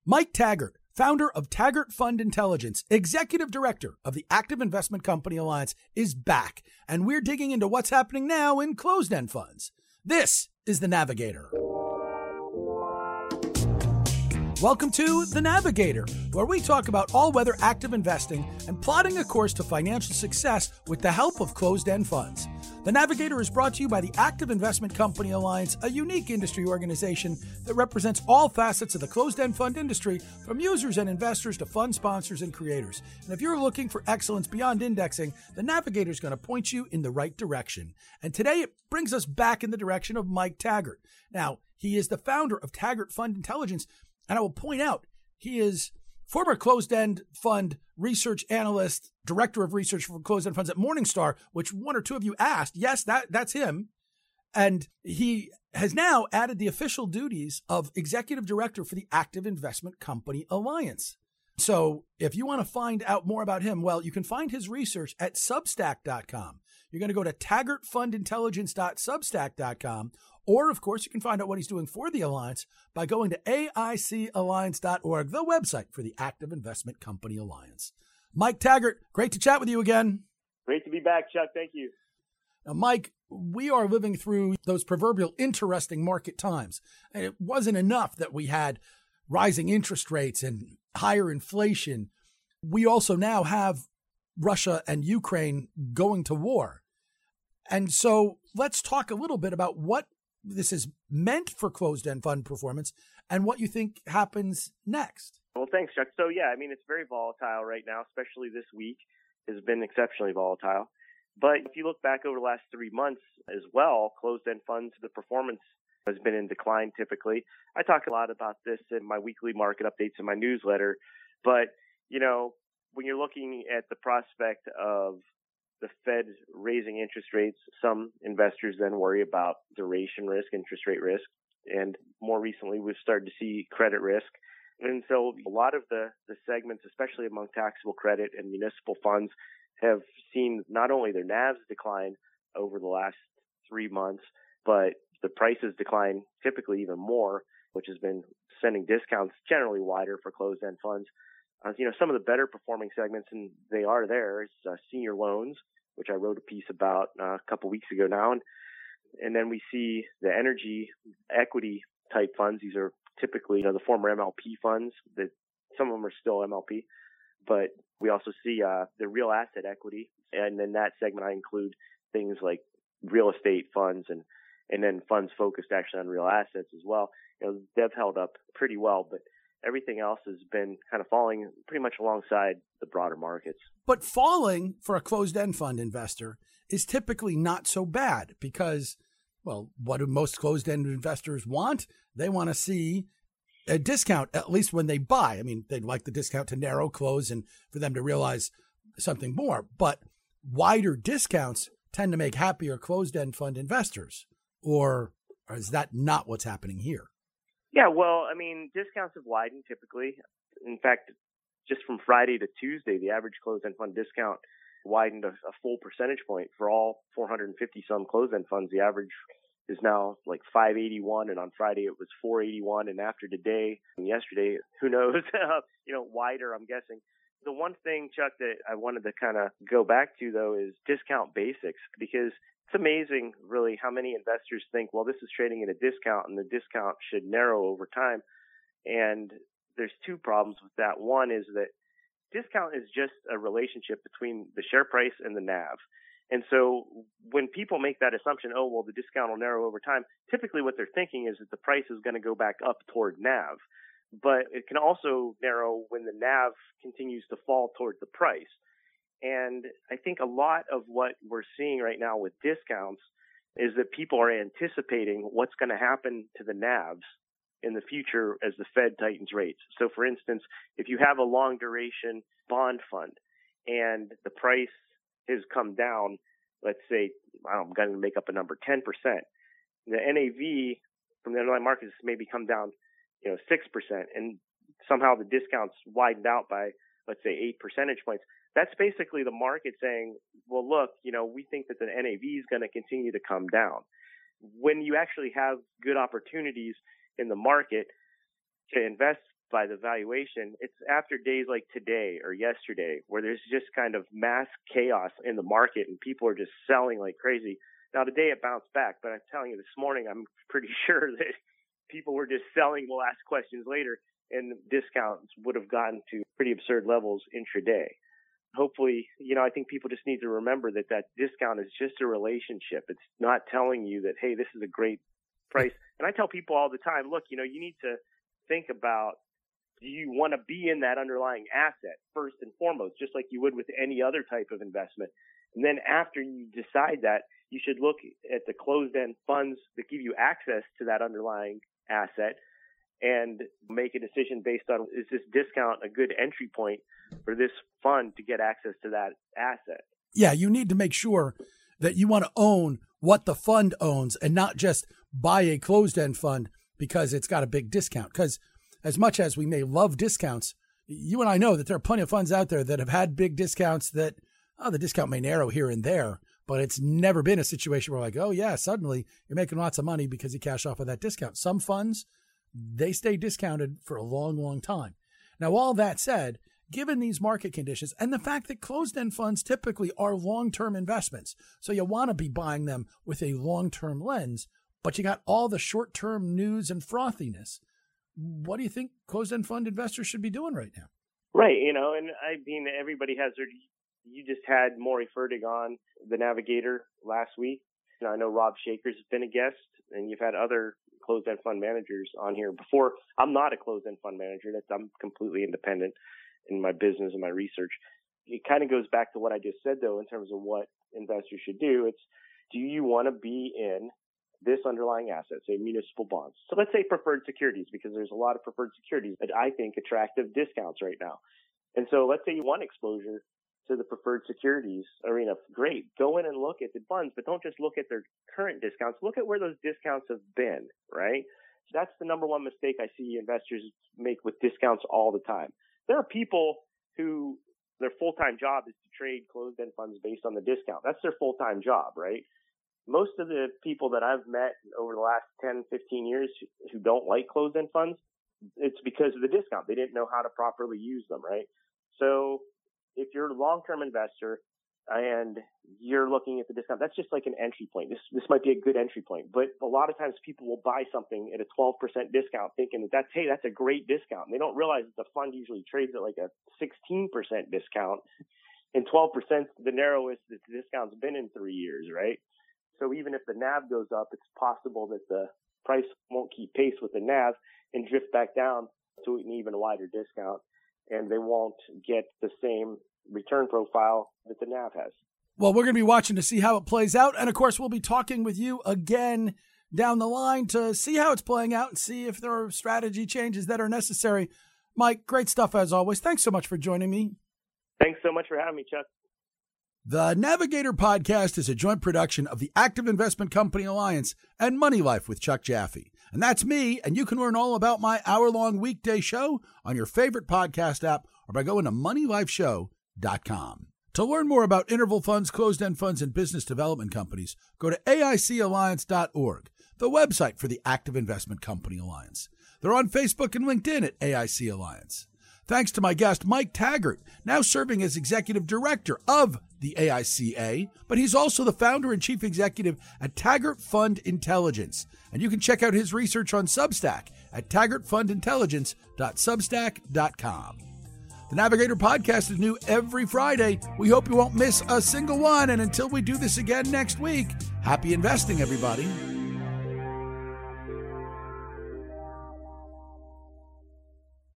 Mike Taggart, founder of Taggart Fund Intelligence, executive director of the Active Investment Company Alliance, is back, and we're digging into what's happening now in closed-end funds. This is The Navigator. Welcome to The Navigator, where we talk about all-weather active investing and plotting a course to financial success with the help of closed-end funds. The Navigator is brought to you by the Active Investment Company Alliance, a unique industry organization that represents all facets of the closed-end fund industry, from users and investors to fund sponsors and creators. And if you're looking for excellence beyond indexing, the Navigator is going to point you in the right direction. And today it brings us back in the direction of Mike Taggart. Now, he is the founder of Taggart Fund Intelligence, and I will point out he is former closed-end fund research analyst, director of research for closed-end funds at Morningstar, which one or two of you asked. Yes, that's him. And he has now added the official duties of executive director for the Active Investment Company Alliance. So if you want to find out more about him, well, you can find his research at Substack.com. You're going to go to taggartfundintelligence.substack.com. Or, of course, you can find out what he's doing for the Alliance by going to aicalliance.org, the website for the Active Investment Company Alliance. Mike Taggart, great to chat with you again. Great to be back, Chuck. Thank you. Now, Mike, we are living through those proverbial interesting market times. And it wasn't enough that we had rising interest rates and higher inflation. We also now have Russia and Ukraine going to war. And so let's talk a little bit about what this is meant for closed-end fund performance and what you think happens next. Well, thanks, Chuck. So, yeah, I mean, it's very volatile right now, especially this week has been exceptionally volatile. But if you look back over the last 3 months as well, closed-end funds, the performance has been in decline typically. I talk a lot about this in my weekly market updates in my newsletter. But, you know, when you're looking at the prospect of the Fed raising interest rates, some investors then worry about duration risk, interest rate risk. And more recently, we've started to see credit risk. And so a lot of the segments, especially among taxable credit and municipal funds, have seen not only their NAVs decline over the last 3 months, but the prices decline typically even more, which has been sending discounts generally wider for closed-end funds. Some of the better performing segments, and they are there, is senior loans, which I wrote a piece about a couple weeks ago now. And then we see the energy equity type funds. These are typically the former MLP funds. That some of them are still MLP, but we also see the real asset equity. And in that segment, I include things like real estate funds and then funds focused actually on real assets as well. They've held up pretty well, but everything else has been kind of falling pretty much alongside the broader markets. But falling for a closed-end fund investor is typically not so bad because, well, what do most closed-end investors want? They want to see a discount, at least when they buy. I mean, they'd like the discount to narrow, close, and for them to realize something more. But wider discounts tend to make happier closed-end fund investors. Or is that not what's happening here? Yeah, well, I mean, discounts have widened typically. In fact, just from Friday to Tuesday, the average closed-end fund discount widened a full percentage point for all 450-some closed-end funds. The average is now like 581, and on Friday it was 481, and after today and yesterday, who knows, wider, I'm guessing. The one thing, Chuck, that I wanted to kind of go back to, though, is discount basics, because it's amazing, really, how many investors think, well, this is trading at a discount and the discount should narrow over time. And there's two problems with that. One is that discount is just a relationship between the share price and the NAV. And so when people make that assumption, oh, well, the discount will narrow over time, typically what they're thinking is that the price is going to go back up toward NAV. But it can also narrow when the NAV continues to fall toward the price. And I think a lot of what we're seeing right now with discounts is that people are anticipating what's going to happen to the NAVs in the future as the Fed tightens rates. So, for instance, if you have a long duration bond fund and the price has come down, let's say, I'm going to make up a number, 10%, the NAV from the underlying markets maybe come down, 6%, and somehow the discounts widened out by, let's say, 8 percentage points. That's basically the market saying, well, look, we think that the NAV is going to continue to come down. When you actually have good opportunities in the market to invest by the valuation. It's after days like today or yesterday where there's just kind of mass chaos in the market and people are just selling like crazy. Now, today it bounced back, but I'm telling you, this morning, I'm pretty sure that people were just selling. We'll ask questions later, and discounts would have gotten to pretty absurd levels intraday. Hopefully, I think people just need to remember that discount is just a relationship. It's not telling you that, hey, this is a great price. And I tell people all the time, look, you need to think about, do you want to be in that underlying asset first and foremost, just like you would with any other type of investment. And then after you decide that, you should look at the closed-end funds that give you access to that underlying asset and make a decision based on, is this discount a good entry point for this fund to get access to that asset? Yeah, you need to make sure that you want to own what the fund owns and not just buy a closed-end fund because it's got a big discount. Because as much as we may love discounts, you and I know that there are plenty of funds out there that have had big discounts that, the discount may narrow here and there, but it's never been a situation where like, oh yeah, suddenly you're making lots of money because you cash off of that discount. Some funds, they stay discounted for a long, long time. Now, all that said, given these market conditions and the fact that closed-end funds typically are long-term investments, so you want to be buying them with a long-term lens, but you got all the short-term news and frothiness. What do you think closed-end fund investors should be doing right now? Right, and I mean, everybody has their. You just had Maury Fertig on The Navigator last week. I know Rob Shakers has been a guest, and you've had other closed-end fund managers on here before. I'm not a closed-end fund manager. I'm completely independent in my business and my research. It kind of goes back to what I just said, though, in terms of what investors should do. It's, do you want to be in this underlying asset, say municipal bonds? So let's say preferred securities, because there's a lot of preferred securities that I think attractive discounts right now. And so let's say you want exposure to the preferred securities arena. Great. Go in and look at the funds, but don't just look at their current discounts. Look at where those discounts have been, right? So that's the number one mistake I see investors make with discounts all the time. There are people who their full-time job is to trade closed-end funds based on the discount. That's their full-time job, right? Most of the people that I've met over the last 10, 15 years who don't like closed-end funds, it's because of the discount. They didn't know how to properly use them, right? So if you're a long-term investor and you're looking at the discount, that's just like an entry point. This might be a good entry point, but a lot of times people will buy something at a 12% discount thinking that's a great discount. And they don't realize that the fund usually trades at like a 16% discount, and 12% the narrowest that the discount's been in 3 years, right? So even if the NAV goes up, it's possible that the price won't keep pace with the NAV and drift back down to an even wider discount, and they won't get the same return profile that the NAV has. Well, we're going to be watching to see how it plays out. And, of course, we'll be talking with you again down the line to see how it's playing out and see if there are strategy changes that are necessary. Mike, great stuff as always. Thanks so much for joining me. Thanks so much for having me, Chuck. The Navigator Podcast is a joint production of the Active Investment Company Alliance and Money Life with Chuck Jaffe. And that's me, and you can learn all about my hour-long weekday show on your favorite podcast app or by going to moneylifeshow.com. To learn more about interval funds, closed-end funds, and business development companies, go to AICalliance.org, the website for the Active Investment Company Alliance. They're on Facebook and LinkedIn at AIC Alliance. Thanks to my guest, Mike Taggart, now serving as Executive Director of the AICA, but he's also the founder and chief executive at Taggart Fund Intelligence. And you can check out his research on Substack at taggartfundintelligence.substack.com. The Navigator Podcast is new every Friday. We hope you won't miss a single one. And until we do this again next week, happy investing, everybody.